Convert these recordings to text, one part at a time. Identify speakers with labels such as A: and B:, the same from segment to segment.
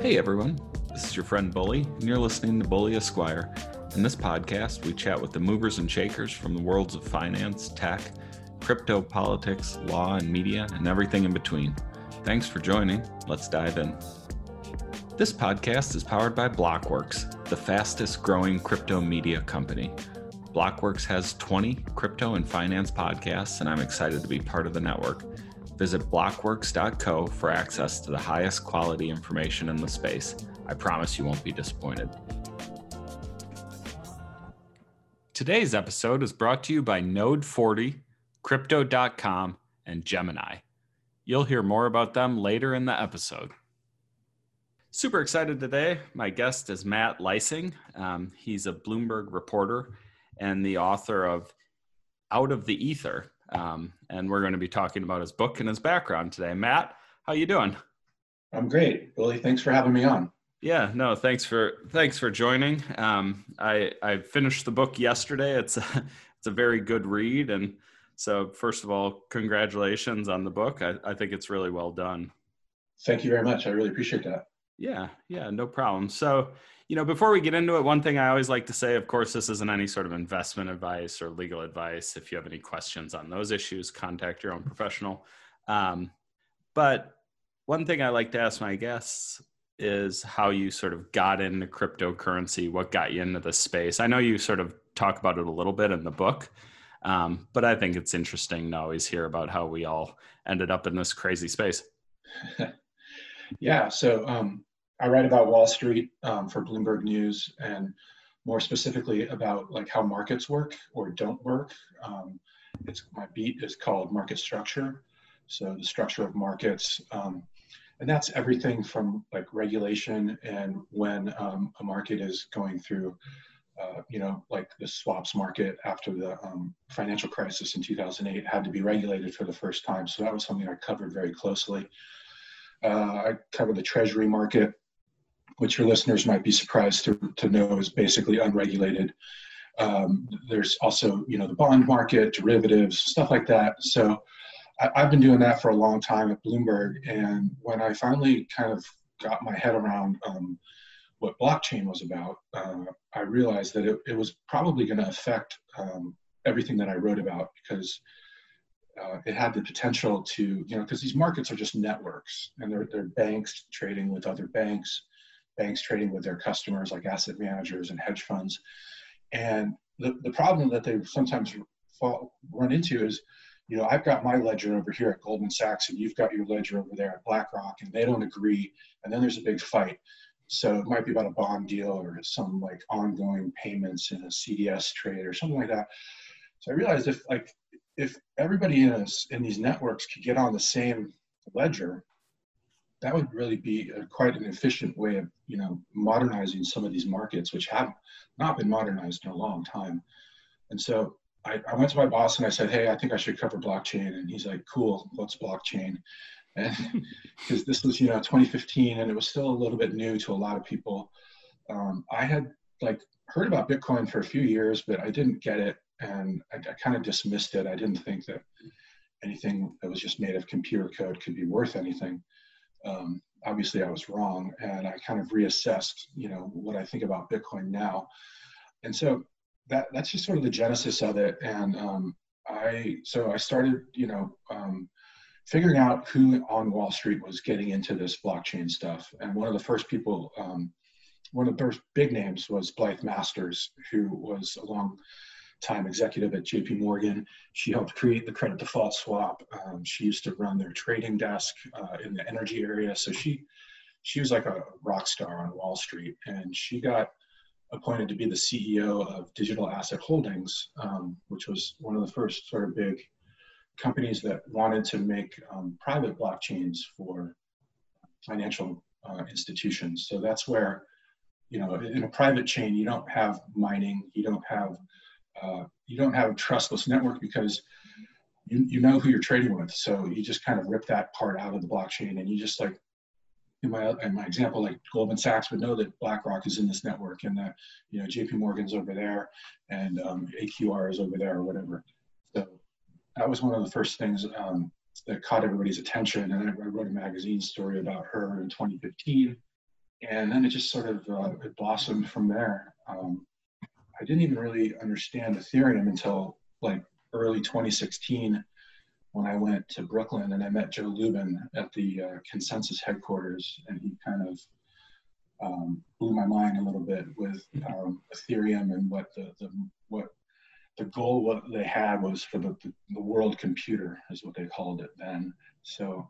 A: Hey everyone, this is your friend Bully, and you're listening to Bully Esquire. In this podcast, we chat with the movers and shakers from the worlds of finance, tech, crypto, politics, law, and media, and everything in between. Thanks for joining. Let's dive in. This podcast is powered by Blockworks, the fastest growing crypto media company. Blockworks has 20 crypto and finance podcasts, and I'm excited to be part of the network. Visit blockworks.co for access to the highest quality information in the space. I promise you won't be disappointed. Today's episode is brought to you by Node40, Crypto.com, and Gemini. You'll hear more about them later in the episode. Super excited today. My guest is Matt Leising. He's a Bloomberg reporter and the author of Out of the Ether. And we're going to be talking about his book and his background today. Matt, how you doing?
B: I'm great, Billy. Thanks for having me on.
A: Yeah, no, thanks for joining. I finished the book yesterday. It's a very good read, and so first of all, congratulations on the book. I think it's really well done.
B: Thank you very much. I really appreciate that.
A: Yeah, no problem. So, before we get into it, one thing I always like to say, of course, this isn't any sort of investment advice or legal advice. If you have any questions on those issues, contact your own professional. But one thing I like to ask my guests is how you sort of got into cryptocurrency, what got you into this space. I know you sort of talk about it a little bit in the book, but I think it's interesting to always hear about how we all ended up in this crazy space.
B: Yeah, so I write about Wall Street for Bloomberg News, and more specifically about like how markets work or don't work. My beat is called market structure. So the structure of markets, and that's everything from like regulation and when a market is going through, like the swaps market after the financial crisis in 2008 had to be regulated for the first time. So that was something I covered very closely. I covered the treasury market, which your listeners might be surprised to know is basically unregulated. There's also, the bond market, derivatives, stuff like that. So I've been doing that for a long time at Bloomberg. And when I finally kind of got my head around what blockchain was about, I realized that it was probably going to affect everything that I wrote about, because it had the potential to, because these markets are just networks, and they're banks trading with other banks trading with their customers like asset managers and hedge funds. And the problem that they sometimes run into is, I've got my ledger over here at Goldman Sachs, and you've got your ledger over there at BlackRock, and they don't agree. And then there's a big fight. So it might be about a bond deal or some like ongoing payments in a CDS trade or something like that. So I realized if everybody in these networks could get on the same ledger, that would really be quite an efficient way of, modernizing some of these markets, which have not been modernized in a long time. And so I went to my boss and I said, hey, I think I should cover blockchain. And he's like, cool, what's blockchain? And because this was, 2015, and it was still a little bit new to a lot of people. I had heard about Bitcoin for a few years, but I didn't get it. And I kind of dismissed it. I didn't think that anything that was just made of computer code could be worth anything. Obviously I was wrong, and I kind of reassessed, what I think about Bitcoin now. And so that's just sort of the genesis of it. And I started, figuring out who on Wall Street was getting into this blockchain stuff. And one of the first people, one of the first big names was Blythe Masters, who was a long-time executive at JP Morgan. She helped create the credit default swap. She used to run their trading desk in the energy area. So she was like a rock star on Wall Street, and she got appointed to be the CEO of Digital Asset Holdings, which was one of the first sort of big companies that wanted to make private blockchains for financial institutions. So that's where, in a private chain, you don't have mining, you don't have a trustless network, because you know who you're trading with. So you just kind of rip that part out of the blockchain, and you just like, in my example, like Goldman Sachs would know that BlackRock is in this network, and that, JP Morgan's over there, and AQR is over there, or whatever. So that was one of the first things that caught everybody's attention. And I wrote a magazine story about her in 2015. And then it just sort of it blossomed from there. I didn't even really understand Ethereum until like early 2016 when I went to Brooklyn and I met Joe Lubin at the Consensus headquarters, and he kind of blew my mind a little bit with Ethereum and what the goal what they had was for the world computer is what they called it then. So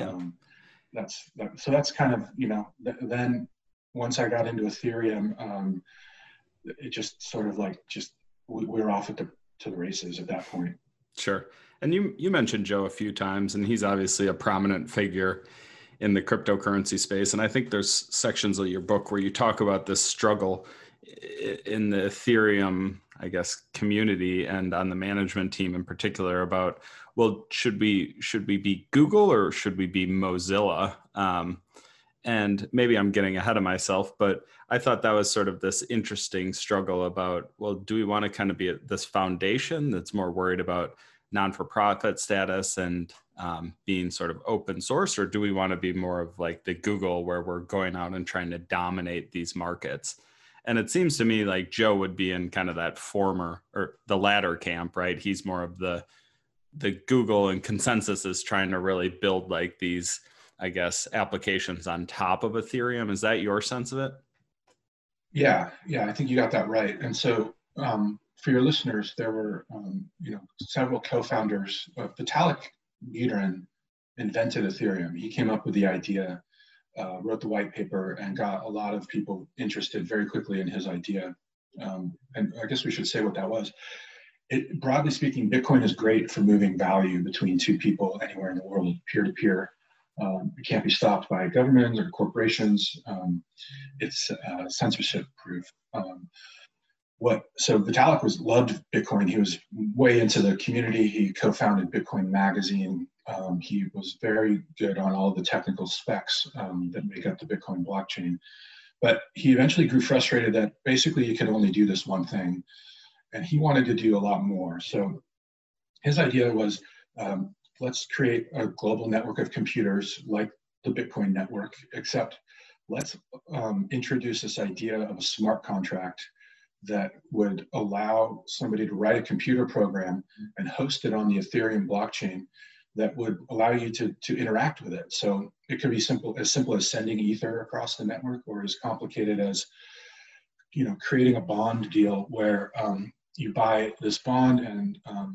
B: that's kind of, you know, then once I got into Ethereum, it just sort of like we were off to the races at that point.
A: Sure. And you mentioned Joe a few times, and he's obviously a prominent figure in the cryptocurrency space. And I think there's sections of your book where you talk about this struggle in the Ethereum, I guess, community and on the management team in particular about, well, should we be Google or should we be Mozilla? And maybe I'm getting ahead of myself, but I thought that was sort of this interesting struggle about, well, do we want to kind of be this foundation that's more worried about non-for-profit status and being sort of open source, or do we want to be more of like the Google where we're going out and trying to dominate these markets? And it seems to me like Joe would be in kind of that former or the latter camp, right? He's more of the Google, and Consensus is trying to really build like these, I guess, applications on top of Ethereum. Is that your sense of it?
B: Yeah, I think you got that right. And so for your listeners, there were several co-founders. Vitalik Buterin invented Ethereum. He came up with the idea, wrote the white paper, and got a lot of people interested very quickly in his idea. And I guess we should say what that was. Broadly speaking, Bitcoin is great for moving value between two people anywhere in the world, peer-to-peer. It can't be stopped by governments or corporations. It's censorship proof. So Vitalik loved Bitcoin. He was way into the community. He co-founded Bitcoin Magazine. He was very good on all the technical specs that make up the Bitcoin blockchain. But he eventually grew frustrated that basically you could only do this one thing, and he wanted to do a lot more. So his idea was, let's create a global network of computers like the Bitcoin network, except let's introduce this idea of a smart contract that would allow somebody to write a computer program and host it on the Ethereum blockchain that would allow you to interact with it. So it could be as simple as sending Ether across the network, or as complicated as, you know, creating a bond deal where you buy this bond and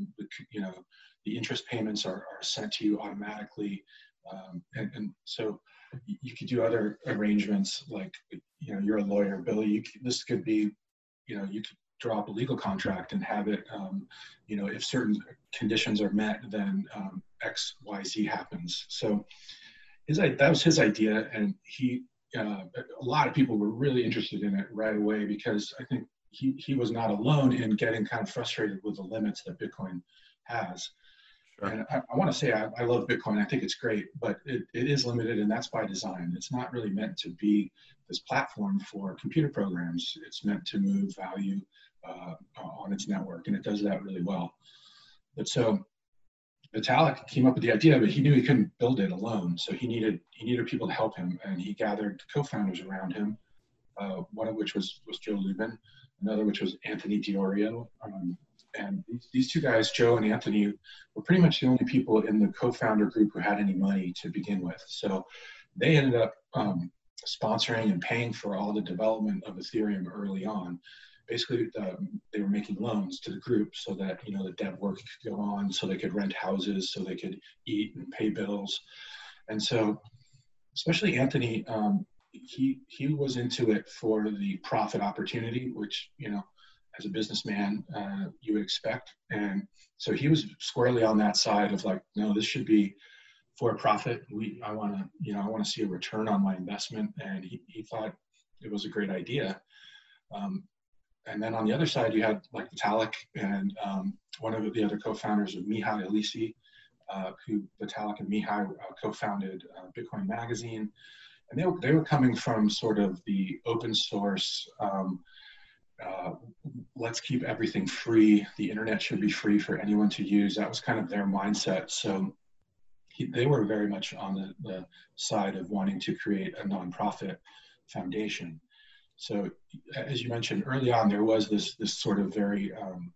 B: the interest payments are sent to you automatically. And so you could do other arrangements like, you know, you're a lawyer, Billy, this could be, you know, you could draw up a legal contract and have it, if certain conditions are met, then X, Y, Z happens. So that was his idea. And a lot of people were really interested in it right away, because I think he was not alone in getting kind of frustrated with the limits that Bitcoin has. Sure. And I want to say I love Bitcoin. I think it's great, but it is limited, and that's by design. It's not really meant to be this platform for computer programs. It's meant to move value on its network, and it does that really well. But so Vitalik came up with the idea, but he knew he couldn't build it alone. So he needed people to help him, and he gathered co-founders around him. One of which was Joe Lubin, another which was Anthony Diorio. And these two guys, Joe and Anthony, were pretty much the only people in the co-founder group who had any money to begin with. So they ended up sponsoring and paying for all the development of Ethereum early on. Basically, they were making loans to the group so that, you know, the dev work could go on, so they could rent houses, so they could eat and pay bills. And so, especially Anthony, he was into it for the profit opportunity, which, you know, as a businessman, you would expect. And so he was squarely on that side of like, no, this should be for profit. I want to see a return on my investment. And he thought it was a great idea. And then on the other side, you had like Vitalik and one of the other co-founders of Mihai Alisi, who Vitalik and Mihai co-founded Bitcoin Magazine. And they were coming from sort of the open source, let's keep everything free. The internet should be free for anyone to use. That was kind of their mindset. So they were very much on the side of wanting to create a nonprofit foundation. So as you mentioned early on, there was this sort of very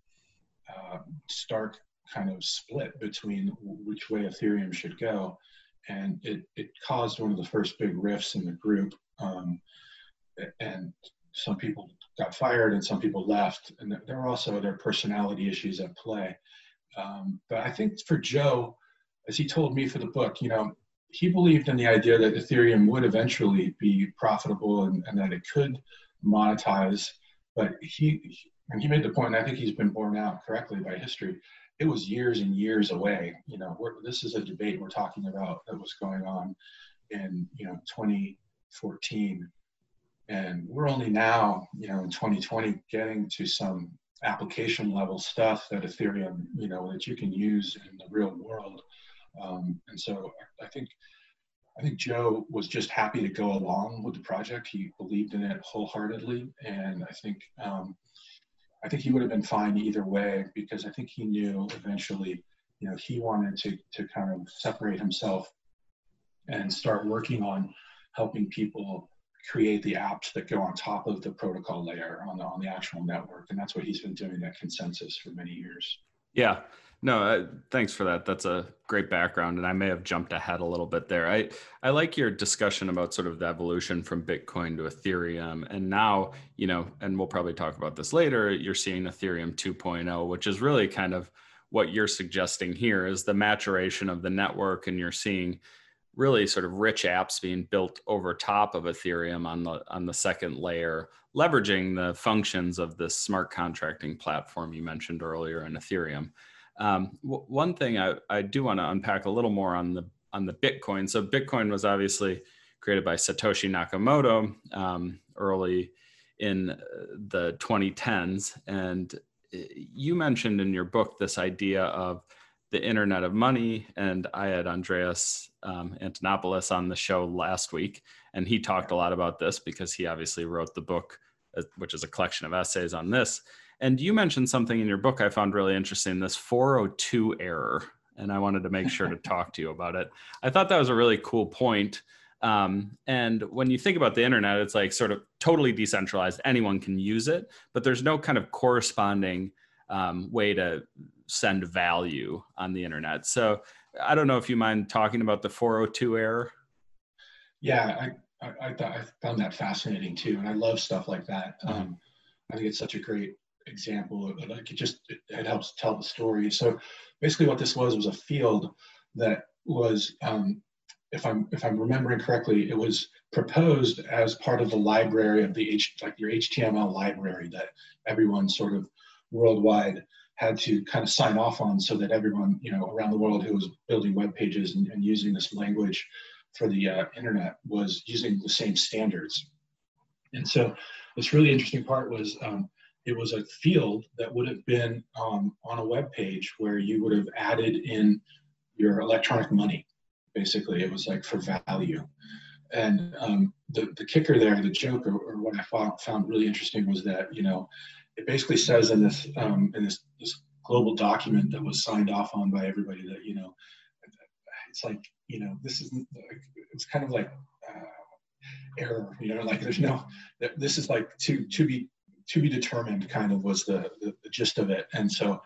B: stark kind of split between which way Ethereum should go. And it caused one of the first big rifts in the group. And some people got fired and some people left. And there were also their personality issues at play. But I think for Joe, as he told me for the book, he believed in the idea that Ethereum would eventually be profitable and that it could monetize. But he made the point, and I think he's been borne out correctly by history, it was years and years away. This is a debate we're talking about that was going on in 2014. And we're only now, in 2020, getting to some application level stuff that Ethereum, that you can use in the real world. And so I think Joe was just happy to go along with the project. He believed in it wholeheartedly. And I think he would have been fine either way, because I think he knew eventually, he wanted to kind of separate himself and start working on helping people create the apps that go on top of the protocol layer on the actual network. And that's what he's been doing at Consensus for many years.
A: Yeah, no, thanks for that. That's a great background. And I may have jumped ahead a little bit there. I like your discussion about sort of the evolution from Bitcoin to Ethereum. And now, and we'll probably talk about this later, you're seeing Ethereum 2.0, which is really kind of what you're suggesting here is the maturation of the network. And you're seeing really sort of rich apps being built over top of Ethereum on the second layer, leveraging the functions of this smart contracting platform you mentioned earlier in Ethereum. One thing I do want to unpack a little more on the Bitcoin. So Bitcoin was obviously created by Satoshi Nakamoto early in the 2010s. And you mentioned in your book this idea of the Internet of Money, and I had Andreas Antonopoulos on the show last week, and he talked a lot about this because he obviously wrote the book, which is a collection of essays on this. And you mentioned something in your book I found really interesting, this 402 error, and I wanted to make sure to talk to you about it. I thought that was a really cool point. And when you think about the internet, it's like sort of totally decentralized. Anyone can use it, but there's no kind of corresponding way to send value on the internet. So I don't know if you mind talking about the 402 error.
B: Yeah, I found that fascinating too. And I love stuff like that. I think it's such a great example of like, it helps tell the story. So basically what this was a field that was, if I'm remembering correctly, it was proposed as part of the library of your HTML library that everyone sort of worldwide had to kind of sign off on, so that everyone around the world who was building web pages and using this language for the internet was using the same standards. And so this really interesting part was it was a field that would have been on a web page where you would have added in your electronic money. Basically, it was like for value. And the kicker there, the joke, or what I found really interesting was that it basically says in this global document that was signed off on by everybody that it's like this is, it's kind of like error, like there's no, this is like to be determined, kind of was the gist of it. And so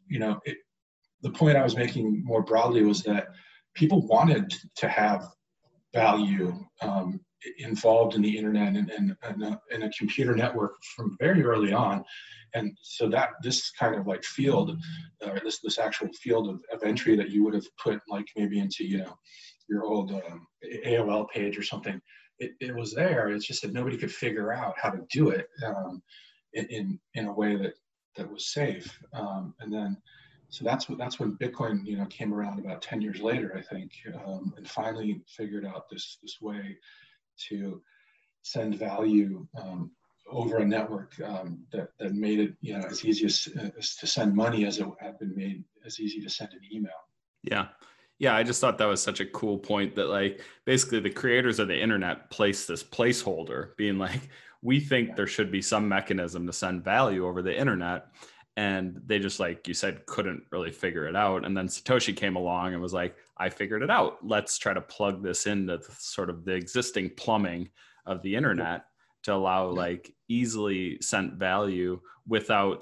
B: the point I was making more broadly was that people wanted to have value involved in the internet and in a computer network from very early on. And so that this kind of like field, this actual field of entry that you would have put like maybe into your old AOL page or something, it was there. It's just that nobody could figure out how to do it in a way that was safe. And then so that's when Bitcoin came around about 10 years later, I think, and finally figured out this way to send value over a network that made it as easy as to send money as it had been made as easy to send an email.
A: Yeah, I just thought that was such a cool point that like basically the creators of the internet placed this placeholder being like, we think there should be some mechanism to send value over the internet. And they just, like you said, couldn't really figure it out. And then Satoshi came along and was like, I figured it out. Let's try to plug this into sort of the existing plumbing of the internet to allow like easily sent value without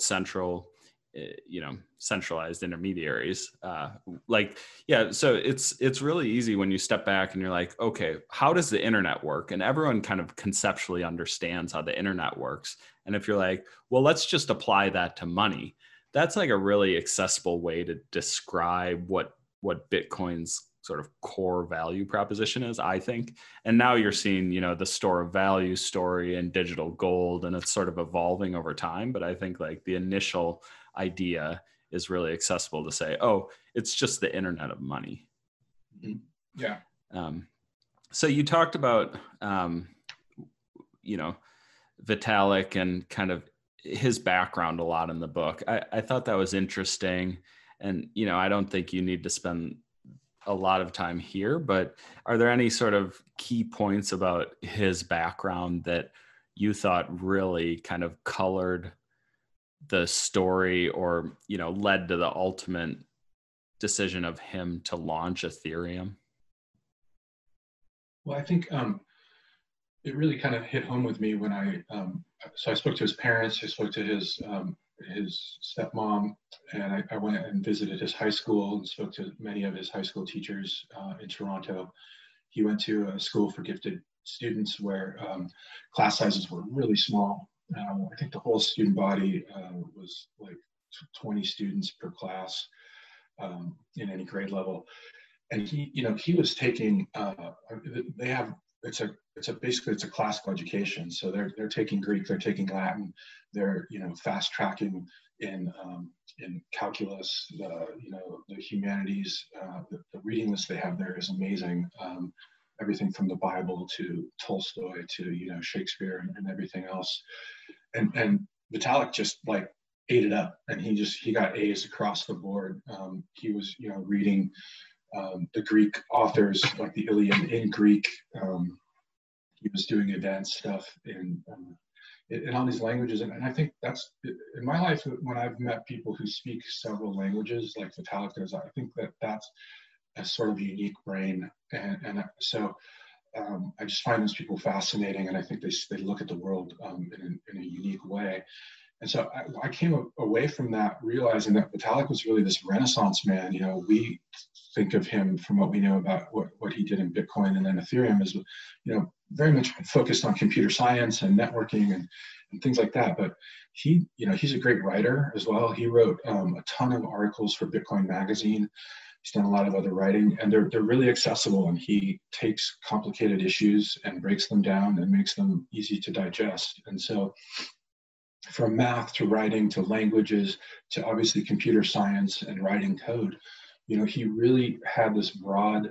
A: centralized intermediaries. So it's really easy when you step back and you're like, okay, how does the internet work? And everyone kind of conceptually understands how the internet works. And if you're like, well, let's just apply that to money, that's like a really accessible way to describe what Bitcoin's sort of core value proposition is, I think. And now you're seeing, the store of value story and digital gold, and it's sort of evolving over time. But I think like the initial idea is really accessible to say, oh, it's just the internet of money.
B: Mm-hmm. Yeah.
A: So you talked about, Vitalik and kind of his background a lot in the book. I thought that was interesting. And, I don't think you need to spend a lot of time here, but are there any sort of key points about his background that you thought really kind of colored the story or, led to the ultimate decision of him to launch Ethereum?
B: Well, I think it really kind of hit home with me when I spoke to his parents, I spoke to his stepmom, and I went and visited his high school and spoke to many of his high school teachers in Toronto. He went to a school for gifted students where class sizes were really small. I think the whole student body was like 20 students per class in any grade level. And he was taking, it's a classical education. So they're taking Greek, they're taking Latin, they're fast tracking in calculus, the humanities. The reading list they have there is amazing. Everything from the Bible to Tolstoy to Shakespeare and everything else. And Vitalik just like ate it up, and he got A's across the board. He was reading the Greek authors like the Iliad in Greek. He was doing advanced stuff in all these languages. And I think that's, in my life, when I've met people who speak several languages like Vitalik does, I think that's a sort of unique brain. And so I just find those people fascinating. And I think they look at the world in a unique way. And so I came away from that realizing that Vitalik was really this Renaissance man. We think of him from what we know about what he did in Bitcoin and then Ethereum as, very much focused on computer science and networking and things like that. But he's a great writer as well. He wrote a ton of articles for Bitcoin Magazine. He's done a lot of other writing, and they're really accessible. And he takes complicated issues and breaks them down and makes them easy to digest. And so, from math to writing to languages to obviously computer science and writing code, he really had this broad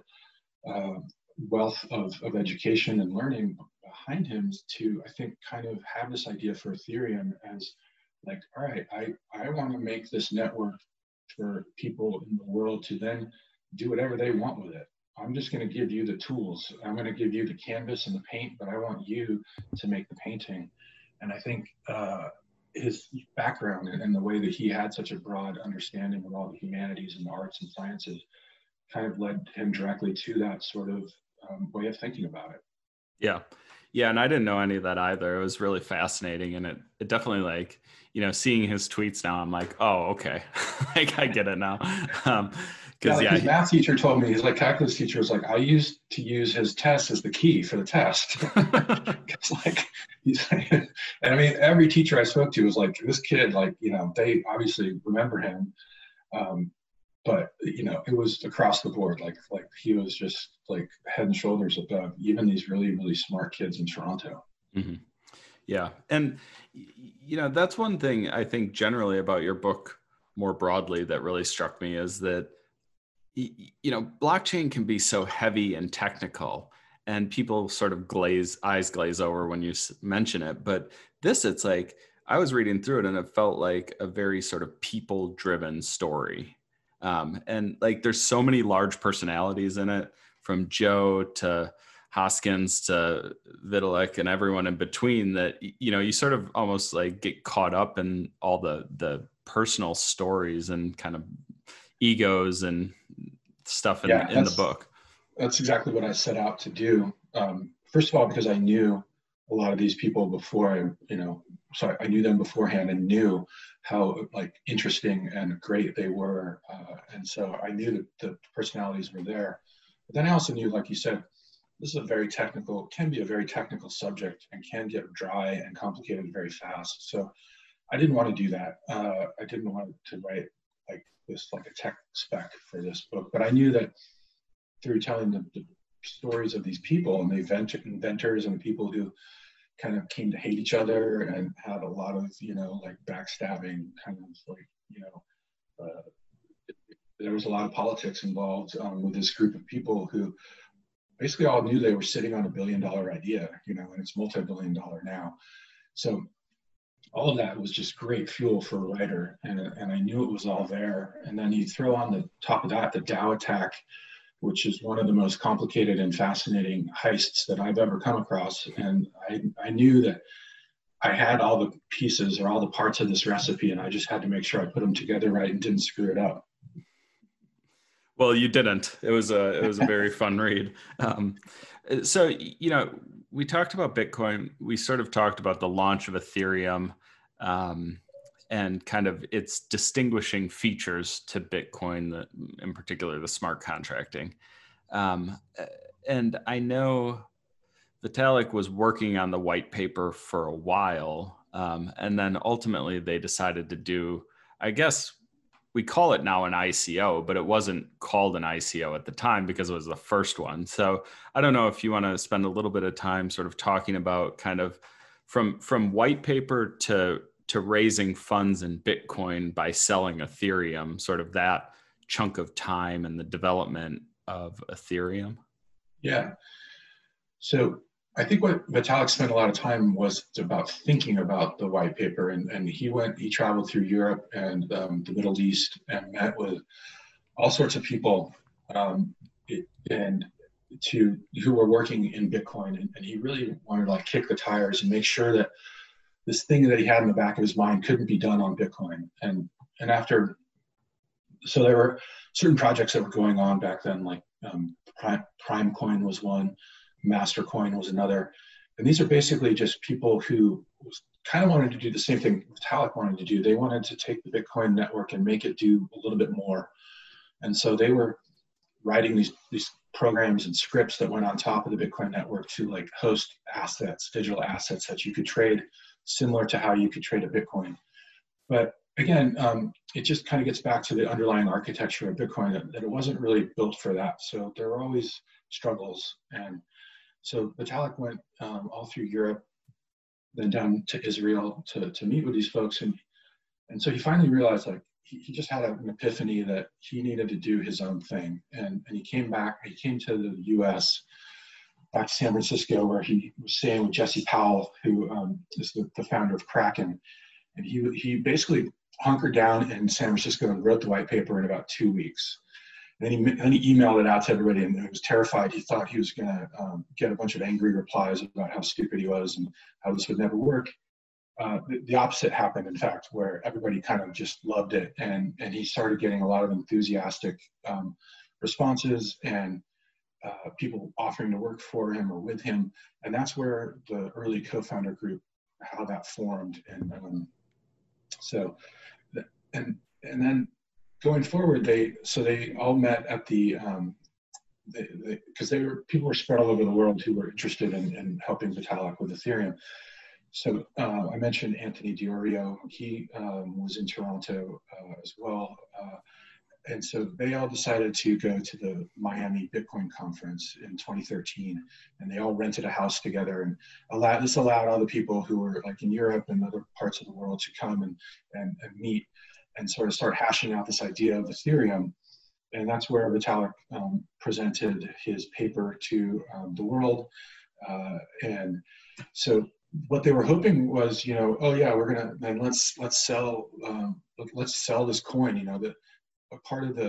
B: wealth of education and learning behind him to, I think, kind of have this idea for Ethereum as like, all right, I want to make this network for people in the world to then do whatever they want with it. I'm just going to give you the tools. I'm going to give you the canvas and the paint, but I want you to make the painting. And I think his background and the way that he had such a broad understanding of all the humanities and the arts and sciences kind of led him directly to that sort of way of thinking about it.
A: Yeah. And I didn't know any of that either. It was really fascinating. And it definitely like, seeing his tweets now, I'm like, oh, okay. Like I get it now.
B: His math teacher told me, he's like, calculus teacher was like, I used to use his test as the key for the test. It's like, and I mean, every teacher I spoke to was like, this kid, like, they obviously remember him. But it was across the board. Like he was just like head and shoulders above even these really, really smart kids in Toronto.
A: Mm-hmm. Yeah. And, that's one thing I think generally about your book more broadly that really struck me is that, blockchain can be so heavy and technical and people sort of eyes glaze over when you mention it. But it's like, I was reading through it and it felt like a very sort of people driven story. And like, there's so many large personalities in it, from Joe to Hoskins to Vitalik and everyone in between, that, you sort of almost like get caught up in all the personal stories and kind of egos and stuff in the book.
B: That's exactly what I set out to do. First of all, because I knew a lot of these people before so I knew them beforehand and knew how like interesting and great they were. And so I knew that the personalities were there. But then I also knew, like you said, this is can be a very technical subject and can get dry and complicated very fast. So I didn't want to do that. I didn't want to write like a tech spec for this book, but I knew that through telling the stories of these people and the inventors and the people who kind of came to hate each other and had a lot of, like backstabbing kind of like, there was a lot of politics involved with this group of people who basically all knew they were sitting on $1 billion idea, and it's multi-billion dollar now. So all of that was just great fuel for a writer, and I knew it was all there. And then you throw on the top of that the DAO attack, which is one of the most complicated and fascinating heists that I've ever come across. And I knew that I had all the pieces or all the parts of this recipe, and I just had to make sure I put them together right and didn't screw it up.
A: Well, you didn't. It was a very fun read. So, we talked about Bitcoin. We sort of talked about the launch of Ethereum and kind of its distinguishing features to Bitcoin, in particular, the smart contracting. And I know Vitalik was working on the white paper for a while. And then ultimately they decided to do, I guess we call it now an ICO, but it wasn't called an ICO at the time because it was the first one. So I don't know if you want to spend a little bit of time sort of talking about kind of from white paper to raising funds in Bitcoin by selling Ethereum, sort of that chunk of time and the development of Ethereum.
B: Yeah. So I think what Vitalik spent a lot of time was about thinking about the white paper, and he traveled through Europe and the Middle East and met with all sorts of people who were working in Bitcoin, and he really wanted to like kick the tires and make sure that this thing that he had in the back of his mind couldn't be done on Bitcoin. So there were certain projects that were going on back then, like Prime Coin was one, Mastercoin was another. And these are basically just people who kind of wanted to do the same thing Vitalik wanted to do. They wanted to take the Bitcoin network and make it do a little bit more. And so they were writing these programs and scripts that went on top of the Bitcoin network to like host assets, digital assets that you could trade, similar to how you could trade a Bitcoin. But again, it just kind of gets back to the underlying architecture of Bitcoin that it wasn't really built for that. So there were always struggles. And so Vitalik went all through Europe, then down to Israel to meet with these folks. And so he finally realized like he just had an epiphany that he needed to do his own thing. And he came to the US, back to San Francisco, where he was staying with Jesse Powell, who is the founder of Kraken. And he basically hunkered down in San Francisco and wrote the white paper in about 2 weeks. And then he emailed it out to everybody, and he was terrified. He thought he was going to get a bunch of angry replies about how stupid he was and how this would never work. The opposite happened, in fact, where everybody kind of just loved it, and he started getting a lot of enthusiastic responses and people offering to work for him or with him. And that's where the early co-founder group, how that formed. And then going forward, they all met at the because people were spread all over the world who were interested in helping Vitalik with Ethereum. So I mentioned Anthony Diorio. He was in Toronto as well. And so they all decided to go to the Miami Bitcoin conference in 2013, and they all rented a house together. And this allowed all the people who were like in Europe and other parts of the world to come and meet and sort of start hashing out this idea of Ethereum. And that's where Vitalik presented his paper to the world. And so what they were hoping was, oh yeah, we're gonna then let's sell this coin. That a part of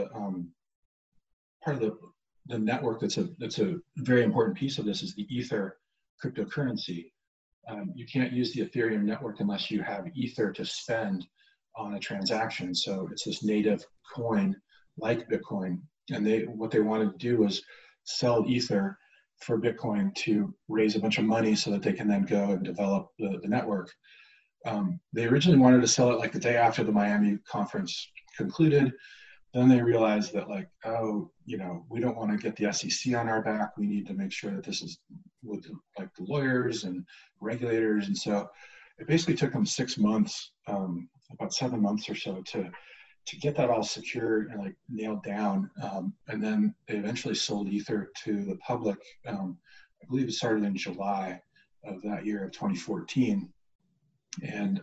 B: the network that's a very important piece of this is the Ether cryptocurrency. You can't use the Ethereum network unless you have Ether to spend on a transaction. So it's this native coin like Bitcoin, and what they wanted to do was sell Ether for Bitcoin to raise a bunch of money so that they can then go and develop the network. They originally wanted to sell it like the day after the Miami conference concluded. Then they realized that like, oh, we don't want to get the SEC on our back. We need to make sure that this is with like the lawyers and regulators. And so it basically took them 6 months, about 7 months or so to get that all secure and like nailed down. And then they eventually sold Ether to the public. I believe it started in July of that year of 2014. And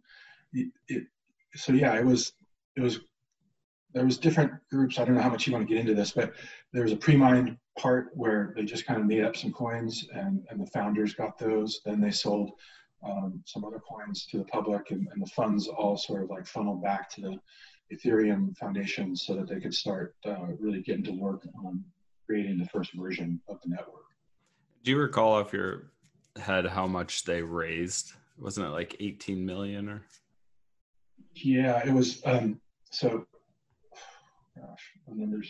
B: there was different groups. I don't know how much you want to get into this, but there was a pre-mined part where they just kind of made up some coins and the founders got those. Then they sold some other coins to the public, and the funds all sort of like funneled back to the Ethereum Foundation so that they could start really getting to work on creating the first version of the network.
A: Do you recall off your head how much they raised? Wasn't it like 18 million or?
B: Yeah, it was. So, gosh, the numbers.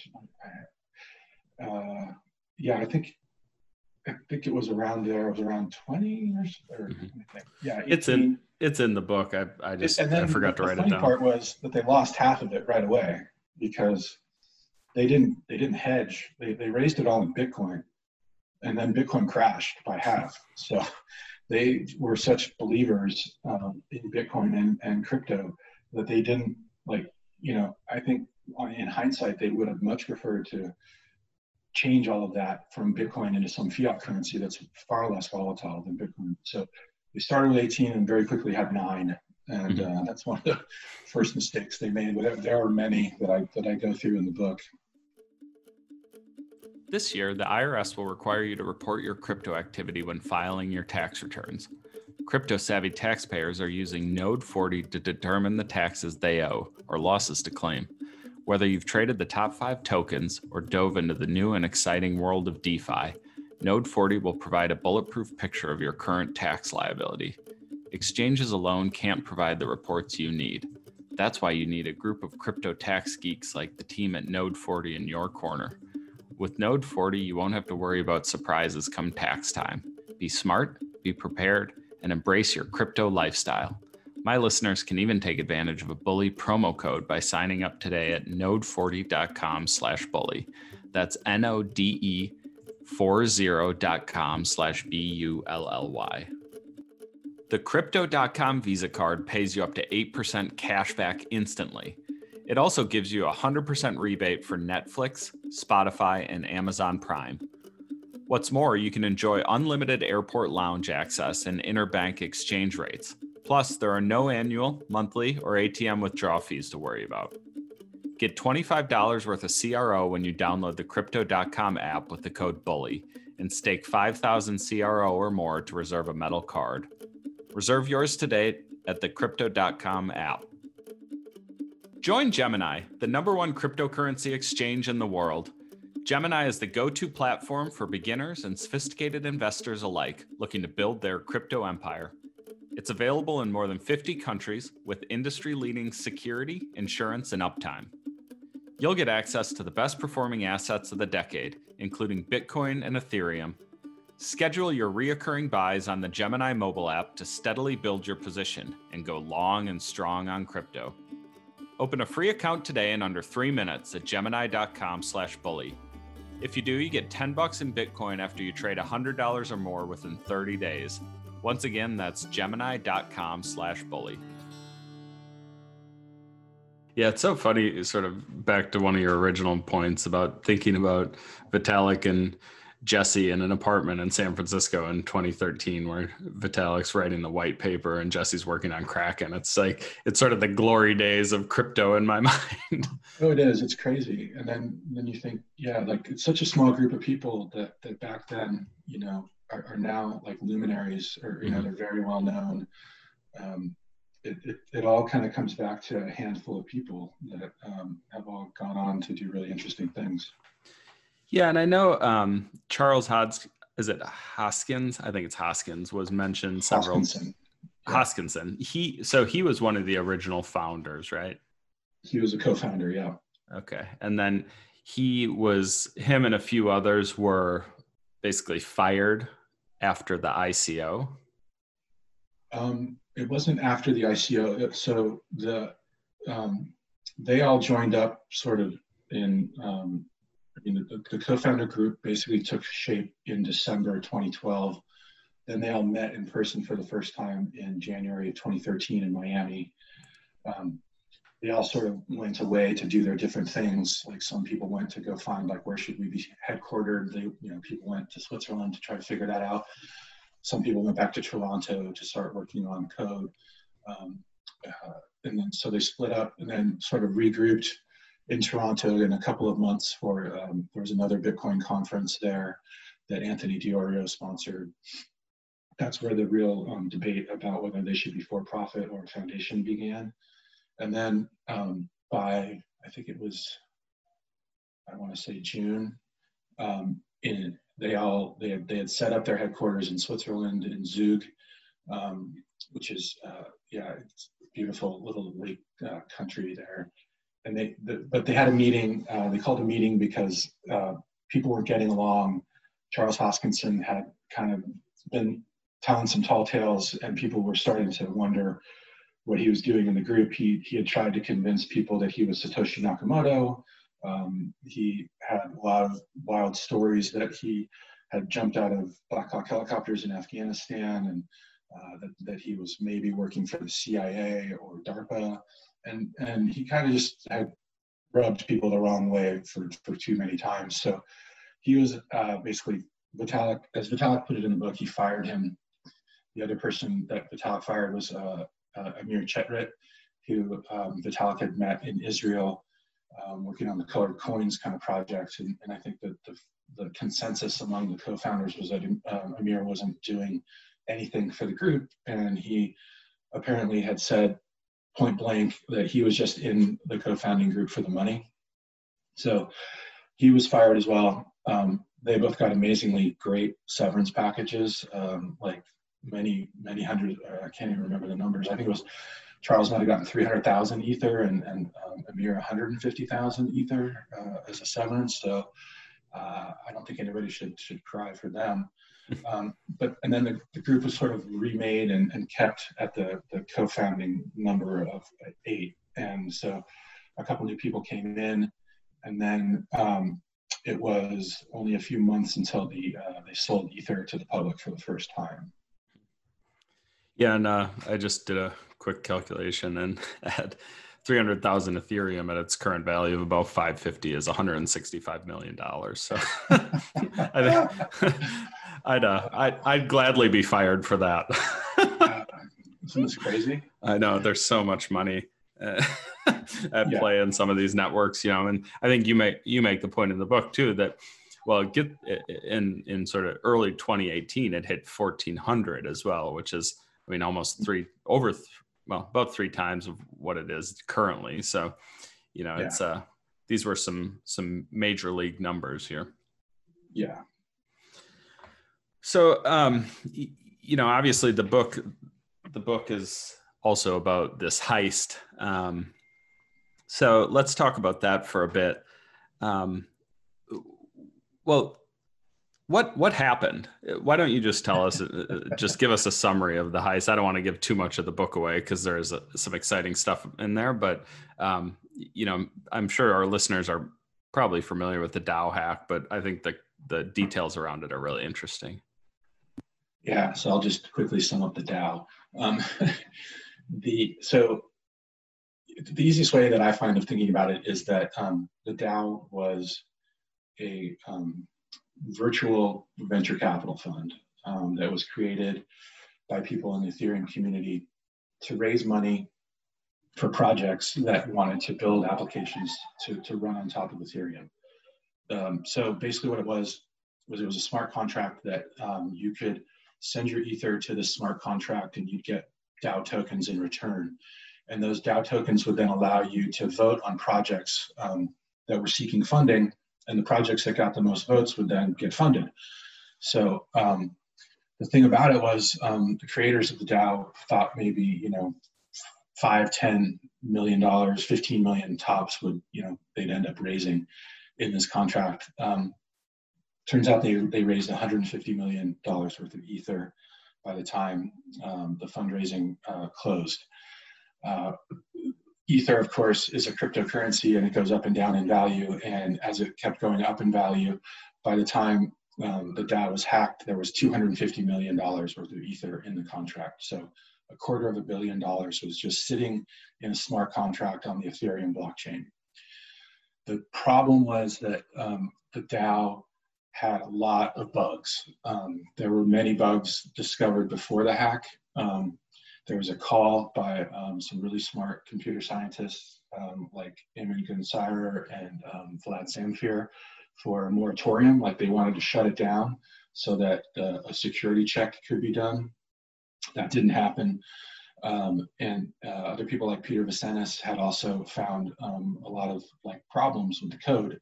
B: Yeah, I think it was around there. It was around 20 or yeah. 18.
A: It's in the book. I forgot to write it down.
B: The funny part was that they lost half of it right away because they didn't hedge. They raised it all in Bitcoin, and then Bitcoin crashed by half. So they were such believers in Bitcoin and crypto that they didn't I think in hindsight, they would have much preferred to change all of that from Bitcoin into some fiat currency that's far less volatile than Bitcoin. So we started with 18 and very quickly had 9. And that's one of the first mistakes they made. There are many that I go through in the book.
A: This year, the IRS will require you to report your crypto activity when filing your tax returns. Crypto-savvy taxpayers are using Node 40 to determine the taxes they owe or losses to claim. Whether you've traded the top 5 tokens or dove into the new and exciting world of DeFi, Node 40 will provide a bulletproof picture of your current tax liability. Exchanges alone can't provide the reports you need. That's why you need a group of crypto tax geeks like the team at Node 40 in your corner. With Node 40, you won't have to worry about surprises come tax time. Be smart, be prepared, and embrace your crypto lifestyle. My listeners can even take advantage of a Bully promo code by signing up today at node40.com/bully. That's node40.com/bully. The Crypto.com Visa card pays you up to 8% cash back instantly. It also gives you a 100% rebate for Netflix, Spotify, and Amazon Prime. What's more, you can enjoy unlimited airport lounge access and interbank exchange rates. Plus, there are no annual, monthly, or ATM withdrawal fees to worry about. Get $25 worth of CRO when you download the Crypto.com app with the code BULLY and stake 5,000 CRO or more to reserve a metal card. Reserve yours today at the Crypto.com app. Join Gemini, the #1 cryptocurrency exchange in the world. Gemini is the go-to platform for beginners and sophisticated investors alike looking to build their crypto empire. It's available in more than 50 countries with industry-leading security, insurance, and uptime. You'll get access to the best performing assets of the decade, including Bitcoin and Ethereum. Schedule your reoccurring buys on the Gemini mobile app to steadily build your position and go long and strong on crypto. Open a free account today in under 3 minutes at gemini.com/bully. If you do, you get $10 in Bitcoin after you trade $100 or more within 30 days. Once again, that's gemini.com/bully. Yeah, it's so funny, sort of back to one of your original points about thinking about Vitalik and Jesse in an apartment in San Francisco in 2013, where Vitalik's writing the white paper and Jesse's working on Kraken. It's sort of the glory days of crypto in my mind.
B: Oh, it is. It's crazy. And then you think, yeah, like it's such a small group of people that back then, are now like luminaries, or they're very well known. It all kind of comes back to a handful of people that have all gone on to do really interesting things.
A: Yeah, and I know Charles Hoskins? I think it's Hoskins was mentioned several. Hoskinson. He was one of the original founders, right?
B: He was a co-founder, yeah.
A: Okay, and then him and a few others were basically fired after the ICO?
B: It wasn't after the ICO. So they all joined up sort of in, the co-founder group basically took shape in December 2012. Then they all met in person for the first time in January of 2013 in Miami. They all sort of went away to do their different things. Like some people went to go find like where should we be headquartered. People went to Switzerland to try to figure that out. Some people went back to Toronto to start working on code. And then so they split up and then sort of regrouped in Toronto in a couple of months for, there was another Bitcoin conference there that Anthony Diorio sponsored. That's where the real debate about whether they should be for-profit or foundation began. And then by, I think it was, I want to say June, they had set up their headquarters in Switzerland, in Zug, which is, it's a beautiful little lake country there. And but they had a meeting, they called a meeting because people weren't getting along. Charles Hoskinson had kind of been telling some tall tales and people were starting to wonder what he was doing in the group. He had tried to convince people that he was Satoshi Nakamoto. He had a lot of wild stories that he had jumped out of Black Hawk helicopters in Afghanistan, and that he was maybe working for the CIA or DARPA. And he kind of just had rubbed people the wrong way for too many times. So he was basically, Vitalik, as Vitalik put it in the book, he fired him. The other person that Vitalik fired was Amir Chetrit, who Vitalik had met in Israel, working on the colored coins kind of project. And I think that the consensus among the co-founders was that Amir wasn't doing anything for the group. And he apparently had said point blank that he was just in the co-founding group for the money. So he was fired as well. They both got amazingly great severance packages, like many hundred, I can't even remember the numbers. I think it was Charles might have gotten 300,000 Ether and Amir 150,000 Ether as a severance. So I don't think anybody should cry for them. And then the group was sort of remade and kept at the co-founding number of 8. And so a couple new people came in, and then it was only a few months until they sold Ether to the public for the first time.
A: Yeah, and I just did a quick calculation, and at 300,000 Ethereum at its current value of about 550 is $165 million. So I'd gladly be fired for that.
B: Isn't this crazy?
A: I know, there's so much money at play in some of these networks, and I think you make the point in the book too that, well, in sort of early 2018 it hit 1,400 as well, which is, I mean, almost about 3 times of what it is currently. So, it's these were some major league numbers here.
B: Yeah.
A: So, obviously the book is also about this heist. So let's talk about that for a bit. Well, what happened? Why don't you just tell us, just give us a summary of the heist? I don't want to give too much of the book away because there's some exciting stuff in there, but I'm sure our listeners are probably familiar with the DAO hack, but I think the details around it are really interesting.
B: Yeah, so I'll just quickly sum up the DAO. The easiest way that I find of thinking about it is that the DAO was a virtual venture capital fund that was created by people in the Ethereum community to raise money for projects that wanted to build applications to run on top of Ethereum. So basically what it was it was a smart contract that you could send your Ether to this smart contract and you'd get DAO tokens in return. And those DAO tokens would then allow you to vote on projects that were seeking funding, and the projects that got the most votes would then get funded. So the thing about it was the creators of the DAO thought maybe, $5-10 million, $15 million tops would, they'd end up raising in this contract. Turns out they raised $150 million worth of Ether by the time the fundraising closed. Ether, of course, is a cryptocurrency, and it goes up and down in value. And as it kept going up in value, by the time the DAO was hacked, there was $250 million worth of Ether in the contract. So $250 million was just sitting in a smart contract on the Ethereum blockchain. The problem was that the DAO had a lot of bugs. There were many bugs discovered before the hack. There was a call by some really smart computer scientists like Eamon Gunsarer and Vlad Zamfir for a moratorium, like they wanted to shut it down so that a security check could be done. That didn't happen. And other people like Peter Vicenis had also found a lot of like problems with the code.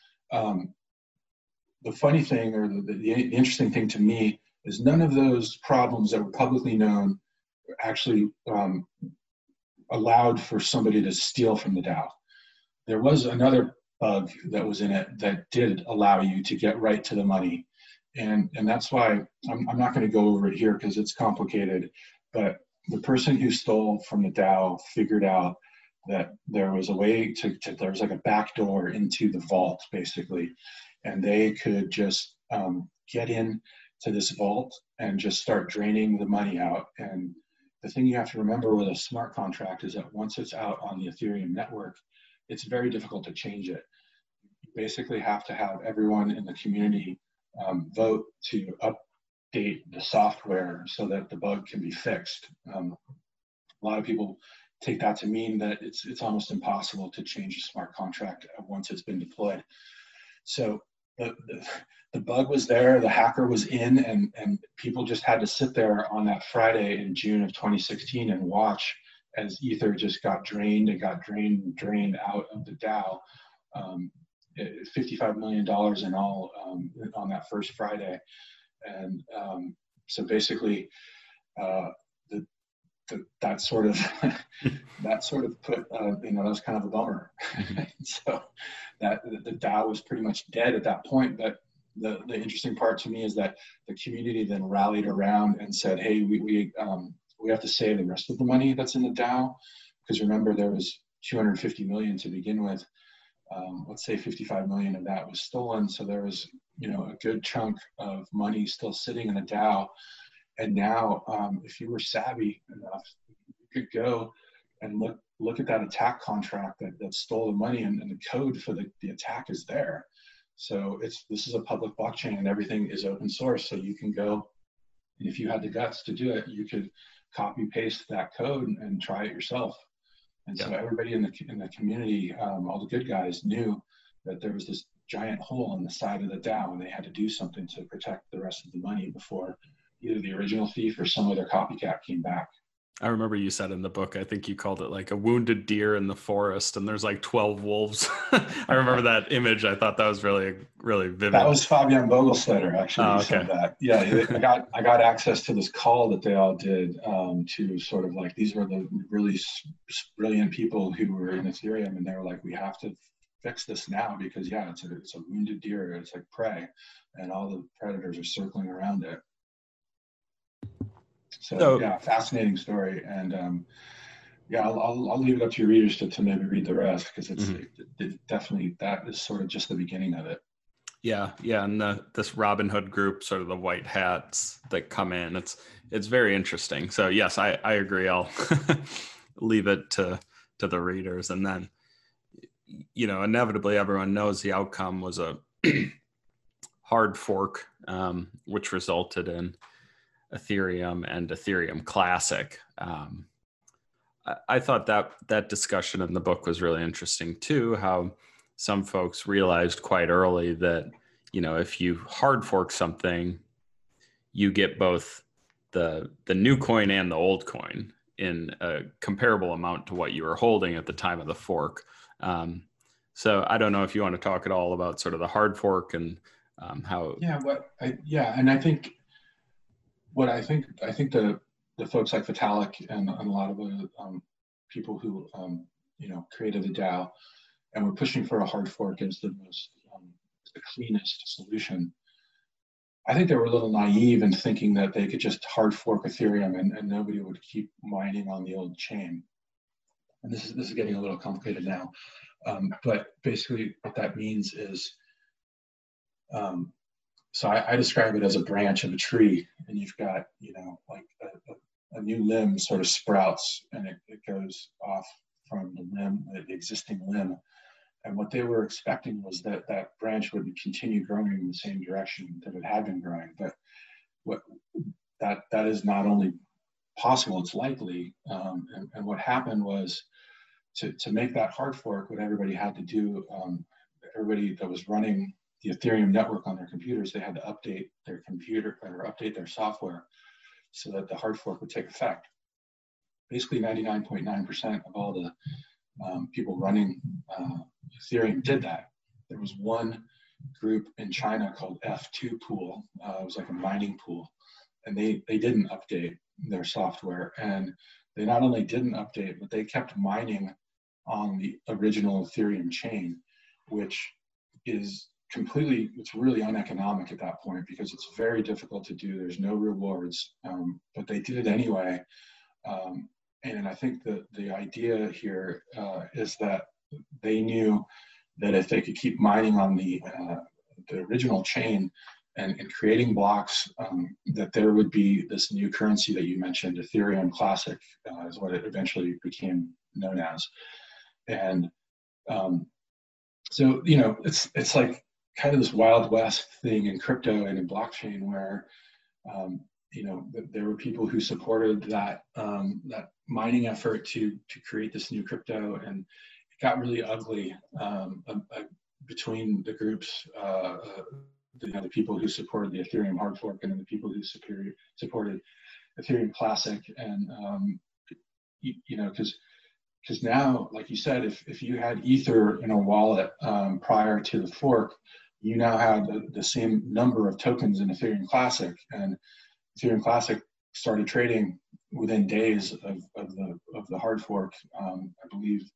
B: The funny thing, or the interesting thing to me, is none of those problems that were publicly known actually allowed for somebody to steal from the DAO. There was another bug that was in it that did allow you to get right to the money. And that's why I'm not going to go over it here because it's complicated, but the person who stole from the DAO figured out that there was a way there was like a back door into the vault, basically, and they could just get in to this vault and just start draining the money out. And the thing you have to remember with a smart contract is that once it's out on the Ethereum network, it's very difficult to change it. You basically have to have everyone in the community vote to update the software so that the bug can be fixed. A lot of people take that to mean that it's almost impossible to change a smart contract once it's been deployed. So the bug was there, the hacker was in, and people just had to sit there on that Friday in June of 2016 and watch as Ether just got drained. It got drained out of the DAO. $55 million in all on that first Friday. And so basically, that sort of put that was kind of a bummer. So that the DAO was pretty much dead at that point. But the interesting part to me is that the community then rallied around and said, hey, we have to save the rest of the money that's in the DAO, because remember, there was 250 million to begin with. Let's say 55 million of that was stolen, so there was a good chunk of money still sitting in the DAO. And now, if you were savvy enough, you could go and look at that attack contract that stole the money, and the code for the attack is there. So this is a public blockchain, and everything is open source. So you can go, and if you had the guts to do it, you could copy paste that code and try it yourself. And so everybody in the community, all the good guys, knew that there was this giant hole in the side of the DAO, and they had to do something to protect the rest of the money before either the original thief or some other copycat came back.
A: I remember you said in the book, I think you called it like a wounded deer in the forest, and there's like 12 wolves. I remember that image. I thought that was really, really vivid.
B: That was Fabian Vogelstetter, actually, who
A: okay.
B: said that. Yeah, I got access to this call that they all did to sort of like, these were the really brilliant people who were in Ethereum, and they were like, we have to fix this now because, yeah, it's a wounded deer. It's like prey, and all the predators are circling around it. So yeah, fascinating story, and I'll leave it up to your readers to maybe read the rest, because it definitely, that is sort of just the beginning of it.
A: Yeah, and this Robin Hood group, sort of the white hats that come in, it's very interesting. So yes, I agree. I'll leave it to the readers, and then inevitably everyone knows the outcome was a hard fork, which resulted in Ethereum and Ethereum Classic. I thought that discussion in the book was really interesting too, how some folks realized quite early that, if you hard fork something, you get both the new coin and the old coin in a comparable amount to what you were holding at the time of the fork. So I don't know if you want to talk at all about sort of the hard fork and how.
B: And I think the folks like Vitalik and a lot of the people who created the DAO and were pushing for a hard fork as the most the cleanest solution. I think they were a little naive in thinking that they could just hard fork Ethereum and nobody would keep mining on the old chain. And this is getting a little complicated now. But basically what that means is, so I describe it as a branch of a tree, and you've got, like a new limb sort of sprouts, and it goes off from the limb, the existing limb. And what they were expecting was that that branch would continue growing in the same direction that it had been growing. But that is not only possible, it's likely. And what happened was, to make that hard fork, what everybody had to do, everybody that was running the Ethereum network on their computers, they had to update their computer or update their software so that the hard fork would take effect. Basically 99.9% of all the people running Ethereum did that. There was one group in China called F2 Pool. It was like a mining pool, and they didn't update their software. And they not only didn't update, but they kept mining on the original Ethereum chain, which is it's really uneconomic at that point because it's very difficult to do. There's no rewards, but they did it anyway. And I think the idea here is that they knew that if they could keep mining on the original chain and creating blocks, that there would be this new currency that you mentioned, Ethereum Classic, is what it eventually became known as. And so, it's like kind of this Wild West thing in crypto and in blockchain where, there were people who supported that mining effort to create this new crypto, and it got really ugly between the groups. The people who supported the Ethereum hard fork and then the people who supported Ethereum Classic, and because now, like you said, if you had Ether in a wallet prior to the fork, you now have the same number of tokens in Ethereum Classic, and Ethereum Classic started trading within days of the hard fork. I believe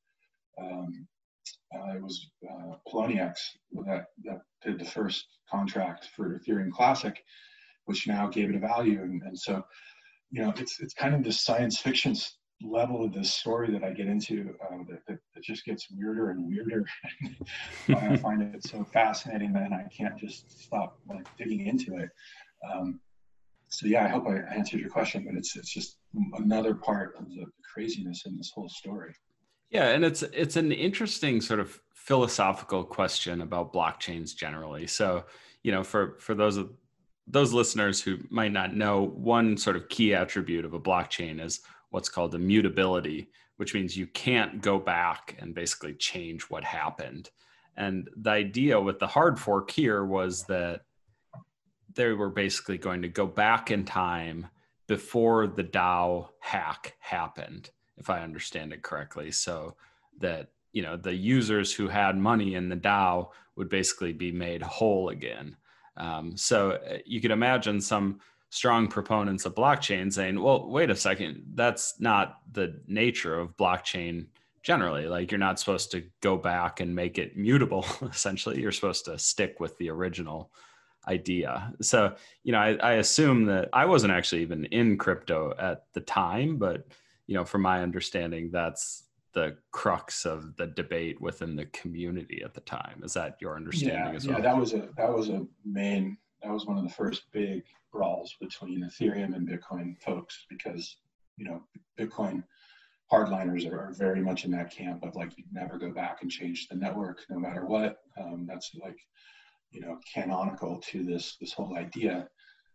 B: it was Poloniex that did the first contract for Ethereum Classic, which now gave it a value. And so, it's kind of this science fiction level of this story that I get into that just gets weirder and weirder. I find it so fascinating that I can't just stop digging into it. So yeah, I hope I answered your question, but it's just another part of the craziness in this whole story.
A: Yeah, and it's an interesting sort of philosophical question about blockchains generally. So, for those listeners who might not know, one sort of key attribute of a blockchain is what's called immutability, which means you can't go back and basically change what happened. And the idea with the hard fork here was that they were basically going to go back in time before the DAO hack happened, if I understand it correctly. So that, the users who had money in the DAO would basically be made whole again. So you could imagine some strong proponents of blockchain saying, well, wait a second, that's not the nature of blockchain generally. Like, you're not supposed to go back and make it mutable, essentially. You're supposed to stick with the original idea. So, I assume that I wasn't actually even in crypto at the time, but, from my understanding, that's the crux of the debate within the community at the time. Is that your understanding as well?
B: Yeah, that was one of the first big brawls between Ethereum and Bitcoin folks, because, Bitcoin hardliners are very much in that camp of you never go back and change the network no matter what. That's canonical to this whole idea.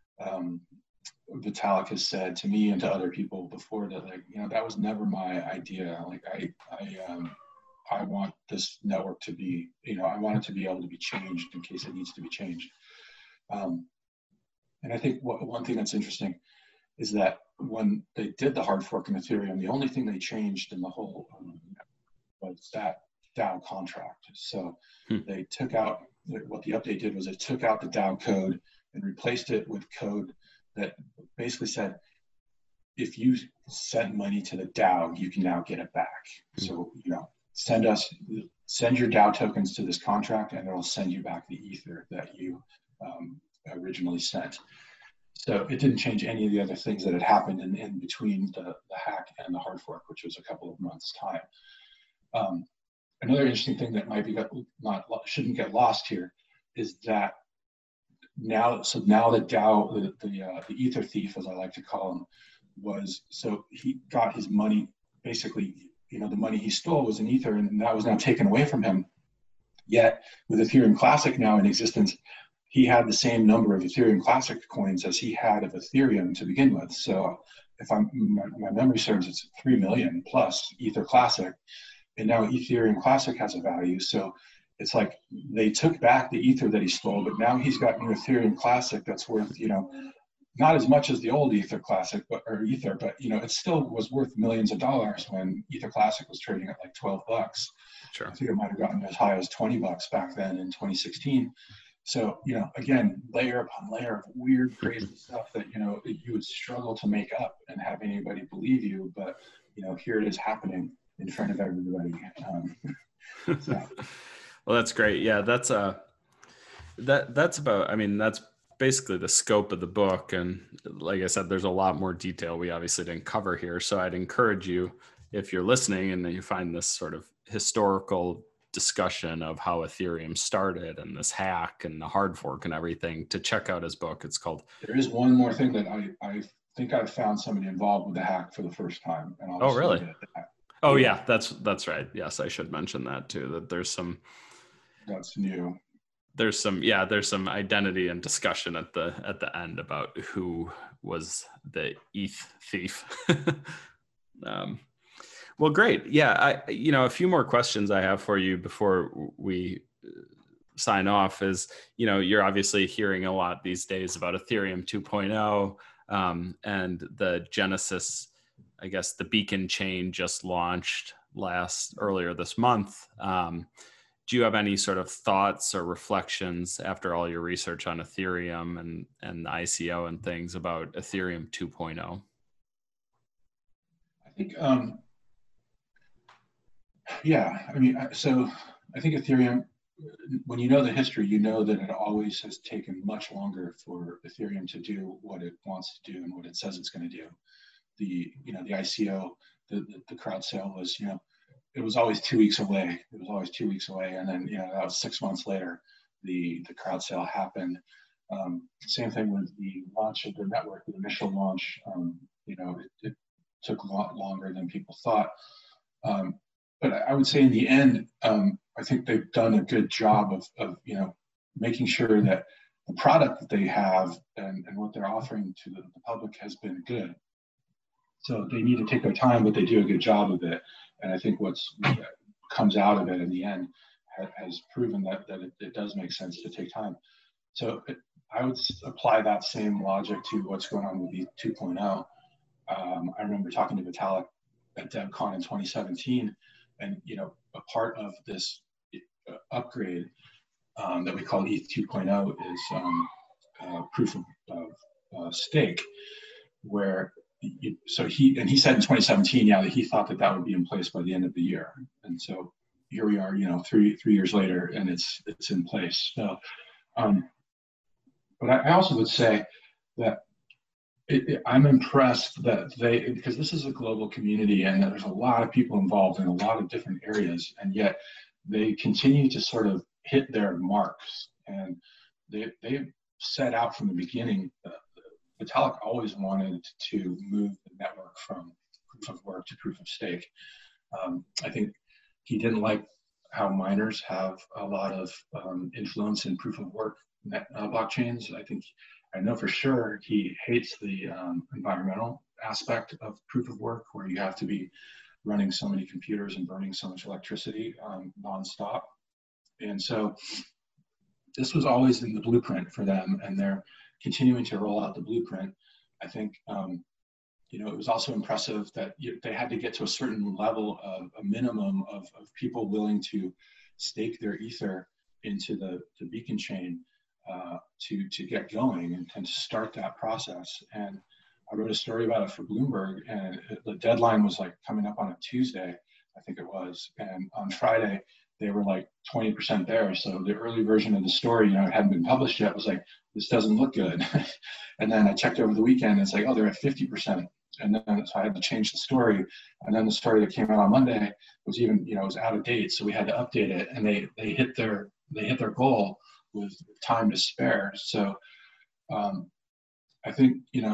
B: Vitalik has said to me and to other people before that, that was never my idea. I want this network to be, I want it to be able to be changed in case it needs to be changed. And I think one thing that's interesting is that when they did the hard fork in Ethereum, the only thing they changed in the whole was that DAO contract. So they took out, what the update did was it took out the DAO code and replaced it with code that basically said, if you send money to the DAO, you can now get it back. So, send your DAO tokens to this contract and it'll send you back the Ether that you originally sent. So it didn't change any of the other things that had happened in between the hack and the hard fork, which was a couple of months' time. Another interesting thing that might be shouldn't get lost here is that now that DAO, the ether thief, as I like to call him, he got his money, basically, the money he stole was in ether, and that was now taken away from him. Yet with Ethereum Classic now in existence, he had the same number of Ethereum Classic coins as he had of Ethereum to begin with. So if my memory serves, it's 3 million plus Ether Classic. And now Ethereum Classic has a value. So it's like they took back the Ether that he stole, but now he's got new Ethereum Classic that's worth, not as much as the old Ether Classic, but it still was worth millions of dollars when Ether Classic was trading at like $12.
A: Sure.
B: I think it might have gotten as high as $20 back then in 2016. So, again, layer upon layer of weird, crazy stuff that, you would struggle to make up and have anybody believe you, but, here it is happening in front of everybody.
A: Well, that's great. Yeah, that's basically the scope of the book. And like I said, there's a lot more detail we obviously didn't cover here. So I'd encourage you, if you're listening and you find this sort of historical discussion of how Ethereum started and this hack and the hard fork and everything, to check out his book. It's called...
B: There is one more thing that I think I've found somebody involved with the hack for the first time. And
A: oh, really? Oh, yeah, that's right. Yes, I should mention that too, that there's some...
B: That's new.
A: There's some identity and discussion at the end about who was the ETH thief. Well, great. Yeah, a few more questions I have for you before we sign off is, you're obviously hearing a lot these days about Ethereum 2.0 and the Genesis, I guess the Beacon chain just launched earlier this month. Do you have any sort of thoughts or reflections after all your research on Ethereum and the ICO and things about Ethereum 2.0?
B: I think, so I think Ethereum, when you know the history, you know that it always has taken much longer for Ethereum to do what it wants to do and what it says it's going to do. The ICO, the crowd sale was, it was always 2 weeks away. And then, that was 6 months later, the crowd sale happened. Same thing with the launch of the network, the initial launch. It took a lot longer than people thought. But I would say in the end, I think they've done a good job of making sure that the product that they have and what they're offering to the public has been good. So they need to take their time, but they do a good job of it. And I think what comes out of it in the end has proven that it does make sense to take time. So I would apply that same logic to what's going on with ETH 2.0. I remember talking to Vitalik at DevCon in 2017, and a part of this upgrade that we call ETH 2.0 is proof of stake, where he said in 2017, that he thought that would be in place by the end of the year, and so here we are, three years later, and it's in place. So, but I also would say that I'm impressed that because this is a global community and there's a lot of people involved in a lot of different areas, and yet they continue to sort of hit their marks, and they set out from the beginning. Vitalik always wanted to move the network from proof of work to proof of stake. I think he didn't like how miners have a lot of influence in proof of work blockchains. I know for sure he hates the environmental aspect of proof of work, where you have to be running so many computers and burning so much electricity nonstop. And so this was always in the blueprint for them, and they're continuing to roll out the blueprint. I think it was also impressive that they had to get to a certain level of a minimum of people willing to stake their ether into the Beacon chain to get going and to start that process. And I wrote a story about it for Bloomberg, and the deadline was like coming up on a Tuesday, I think it was. And on Friday, they were like 20% there. So the early version of the story, it hadn't been published yet, was like, this doesn't look good. And then I checked over the weekend, and it's like, oh, they're at 50%. And then so I had to change the story. And then the story that came out on Monday was even, it was out of date. So we had to update it, and they hit their goal with time to spare. So I think,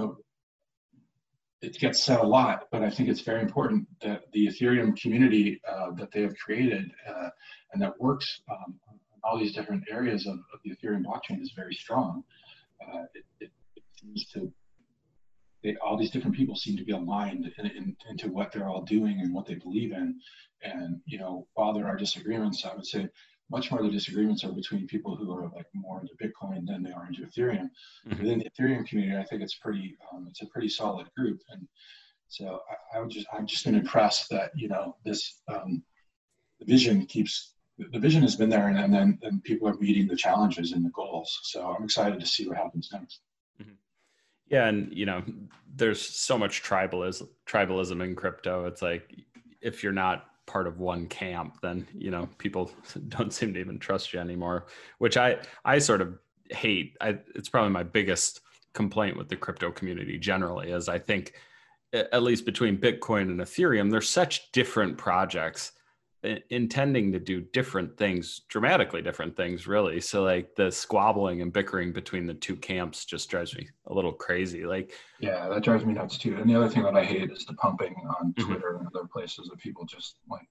B: it gets said a lot, but I think it's very important that the Ethereum community that they have created and that works in all these different areas of the Ethereum blockchain is very strong. It seems to, all these different people seem to be aligned into what they're all doing and what they believe in. And, while there are disagreements, I would say much more of the disagreements are between people who are like more into Bitcoin than they are into Ethereum. Mm-hmm. Within the Ethereum community, I think it's it's a pretty solid group. And so I've just been impressed that, this, the vision has been there, and then people are meeting the challenges and the goals. So I'm excited to see what happens next.
A: Mm-hmm. Yeah. And, there's so much tribalism in crypto. It's like, if you're not part of one camp, then, people don't seem to even trust you anymore, which I sort of hate. It's probably my biggest complaint with the crypto community generally, is I think, at least between Bitcoin and Ethereum, they're such different projects intending to do different things, dramatically different things, really. So like the squabbling and bickering between the two camps just drives me a little crazy.
B: Yeah, that drives me nuts too. And the other thing that I hate is the pumping on Twitter and other places of people just like,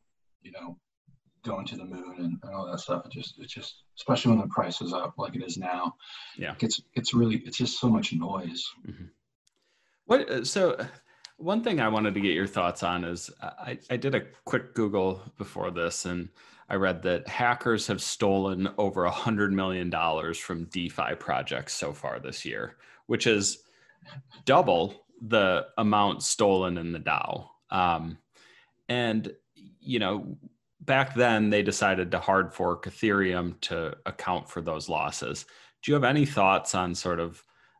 B: going to the moon and all that stuff. It's just, especially when the price is up like it is now.
A: Yeah,
B: it's just so much noise.
A: Mm-hmm. So one thing I wanted to get your thoughts on is I did a quick Google before this, and I read that hackers have stolen over $100 million from DeFi projects so far this year, which is double the amount stolen in the DAO. And, back then they decided to hard fork Ethereum to account for those losses. Do you have any thoughts on sort of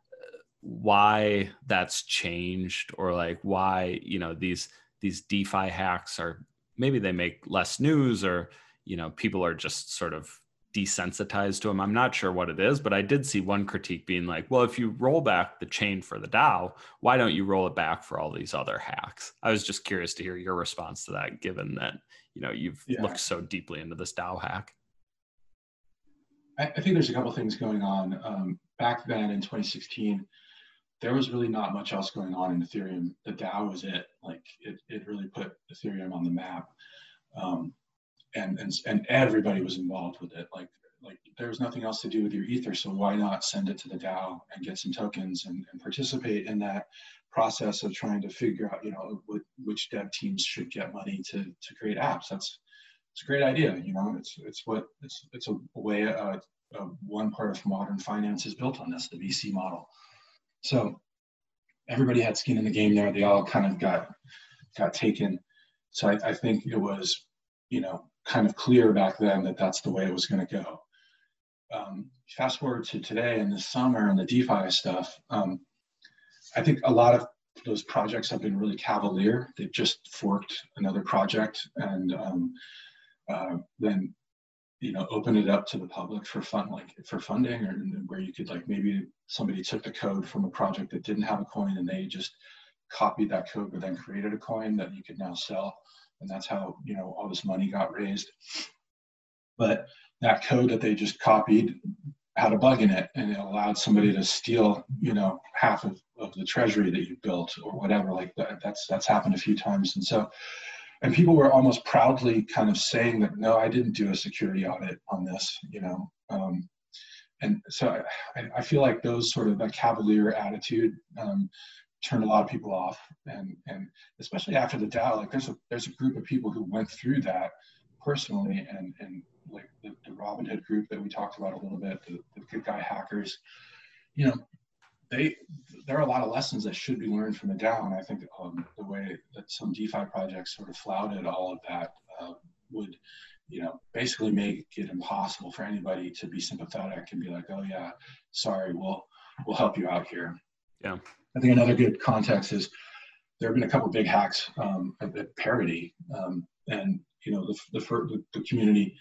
A: why that's changed, or like why, these DeFi hacks are, maybe they make less news, or, people are just sort of desensitized to them? I'm not sure what it is, but I did see one critique being like, well, if you roll back the chain for the DAO, why don't you roll it back for all these other hacks? I was just curious to hear your response to that, given that, you've looked so deeply into this DAO hack.
B: I think there's a couple of things going on. Back then in 2016, there was really not much else going on in Ethereum. The DAO was it. Like it really put Ethereum on the map, and everybody was involved with it. Like there was nothing else to do with your Ether, so why not send it to the DAO and get some tokens and participate in that process of trying to figure out, which dev teams should get money to create apps. It's a great idea. It's a way. One part of modern finance is built on this, the VC model. So everybody had skin in the game there. They all kind of got taken. So I think it was, kind of clear back then that that's the way it was going to go. Fast forward to today and this summer and the DeFi stuff. I think a lot of those projects have been really cavalier. They've just forked another project and then open it up to the public for funding, or where you could maybe somebody took the code from a project that didn't have a coin and they just copied that code but then created a coin that you could now sell. And that's how, all this money got raised. But that code that they just copied had a bug in it, and it allowed somebody to steal, half of the treasury that you built or whatever. Like that's happened a few times. And people were almost proudly kind of saying that, no, I didn't do a security audit on this, and so I feel like those sort of that cavalier attitude turned a lot of people off, and especially after the DAO, there's a group of people who went through that personally, and like the Robinhood group that we talked about a little bit, the good guy hackers, there are a lot of lessons that should be learned from the DAO, and I think the way that some DeFi projects sort of flouted all of that would, basically make it impossible for anybody to be sympathetic and be like, oh yeah, sorry, we'll help you out here.
A: Yeah.
B: I think another good context is there have been a couple of big hacks at Parity, and the community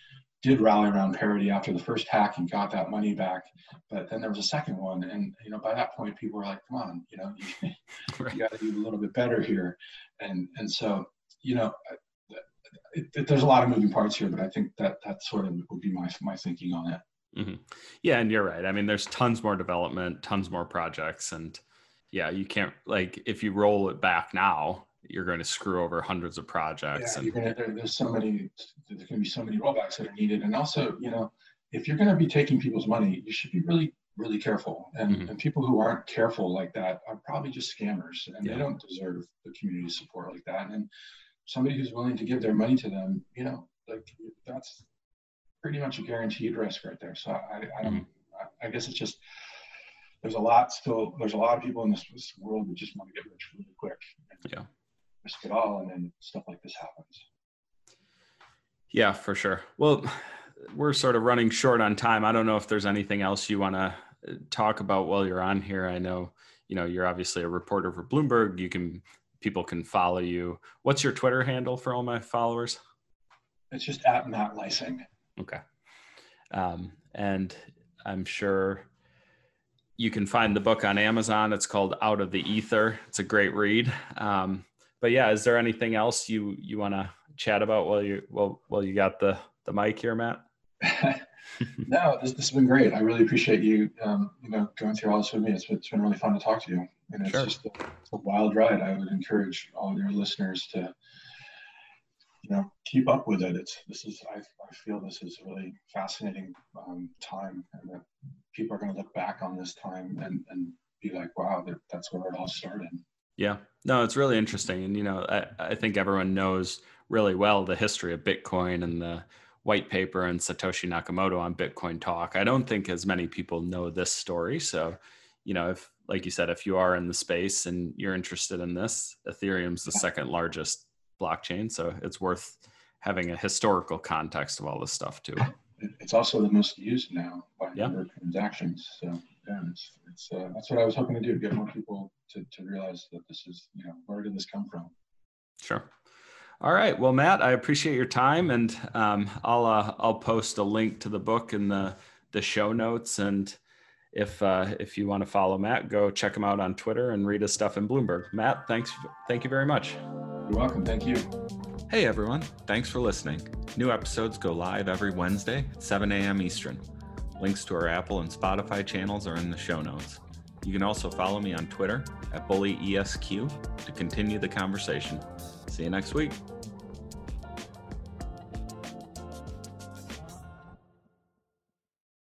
B: did rally around parity after the first hack and got that money back. But then there was a second one. And, by that point, people were like, come on, you
A: Right.
B: got to do a little bit better here. And so, there's a lot of moving parts here, but I think that sort of would be my thinking on it.
A: Mm-hmm. Yeah. And you're right. I mean, there's tons more development, tons more projects. And yeah, you can't, like, if you roll it back now, you're going to screw over hundreds of projects.
B: Yeah, there's going to be so many rollbacks that are needed. And also, if you're going to be taking people's money, you should be really, really careful. And people who aren't careful like that are probably just scammers, and they don't deserve the community support like that. And somebody who's willing to give their money to them, that's pretty much a guaranteed risk right there. So I guess it's just, there's a lot of people in this world that just want to get rich really quick. And risk it all, and then stuff like this happens.
A: Yeah, for sure. Well, we're sort of running short on time. I don't know if there's anything else you want to talk about while you're on here. I know, you're obviously a reporter for Bloomberg. People can follow you. What's your Twitter handle for all my followers?
B: It's just @MattLeising.
A: Okay. And I'm sure you can find the book on Amazon. It's called Out of the Ether. It's a great read. But yeah, is there anything else you want to chat about while you got the mic here, Matt?
B: No, this has been great. I really appreciate you, going through all this with me. It's been really fun to talk to you, and it's just a wild ride. I would encourage all your listeners to, keep up with it. I feel this is a really fascinating time, and that people are going to look back on this time and be like, wow, that's where it all started.
A: Yeah, no, it's really interesting. And, I think everyone knows really well the history of Bitcoin and the white paper and Satoshi Nakamoto on Bitcoin Talk. I don't think as many people know this story. So, if, like you said, if you are in the space and you're interested in this, Ethereum's the second largest blockchain. So it's worth having a historical context of all this stuff too.
B: It's also the most used now by number of transactions. So that's what I was hoping to do, get more people to realize that this is, where did this come from?
A: Sure. All right. Well, Matt, I appreciate your time, and I'll post a link to the book in the show notes. And if you want to follow Matt, go check him out on Twitter and read his stuff in Bloomberg. Matt, thank you very much.
B: You're welcome. Thank you.
A: Hey, everyone. Thanks for listening. New episodes go live every Wednesday at 7 a.m. Eastern. Links to our Apple and Spotify channels are in the show notes. You can also follow me on Twitter @BullyESQ to continue the conversation. See you next week.